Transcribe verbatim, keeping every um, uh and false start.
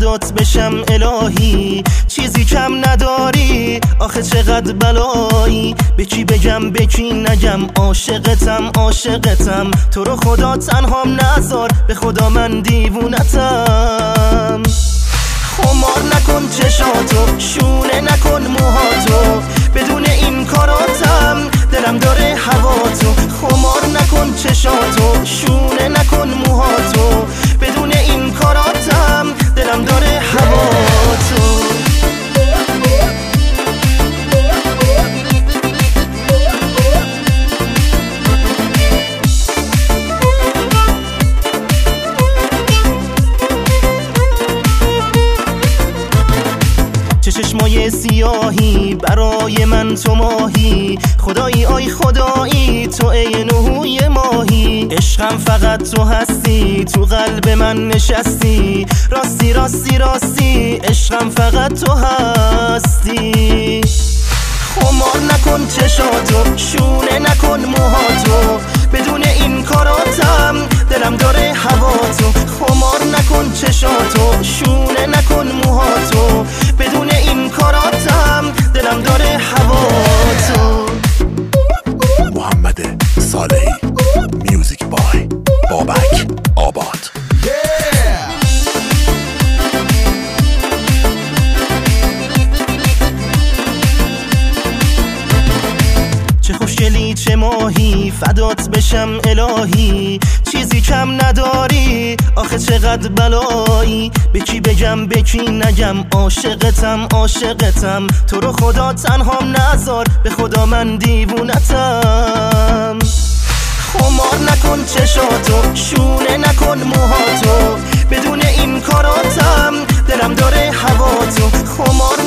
فدات بشم الهی، چیزی کم نداری آخه چقدر بلایی. به کی بگم به کی نگم، عاشقتم عاشقتم، تو رو خدا تنهام نذار، به خدا من دیوونتم. خمار نکن چشاتو، شونه نکن موهاتو، بدون این کاراتم دلم داره هواتو. خمار نکن چشاتو، شونه نکن موهاتو، بدون این کاراتم دلم داره هواتو. چشمای سیاهی برای من تو ماهی، خدایی آی خدایی تو ای نهوی ماهی. عشقم فقط تو هستی، تو قلب من نشستی، راستی راستی راستی عشقم فقط تو هستی. خمار نکن چشاتو، شونه نکن موهاتو، بدون این کاراتم دلم داره هواتو. خمار نکن چشاتو، شونه نکن موهاتو، بدون این کاراتم دلم داره هواتو. محمد صالحی، میوزیک بای بابک آباد. چه خوشگلی چه ماهی، فدات بشم الهی، چیزی کم نداری آخه چقدر بلایی. به کی بگم به کی نگم، عاشقتم عاشقتم، تو رو خدا تنهام نذار، به خدا من دیوونتم. خمار نکن چشاتو، شونه نکن موهاتو، بدون این کاراتم دلم داره هواتو. خمار